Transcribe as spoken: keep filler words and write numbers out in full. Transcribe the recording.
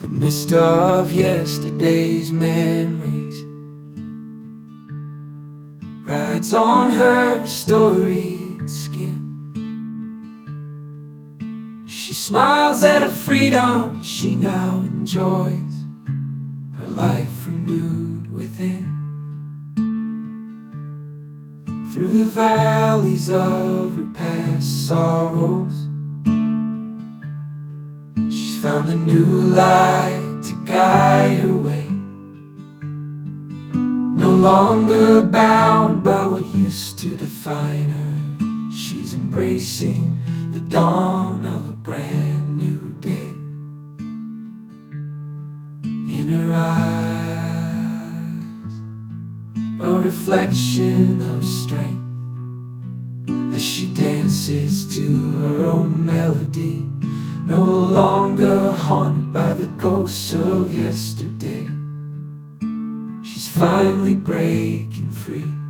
the mist of yesterday's memories rides on her storied skin. She smiles at her freedom she now enjoys, her life renewed within. Through the valleys of her past sorrows, she's found a new light to guide her way. No longer bound by what used to define her, she's embracing the dawn of a brand new day. In her eyes, a reflection of strength, as she dances to her own melody, no longer haunted by the ghosts of yesterday. She's finally breaking free.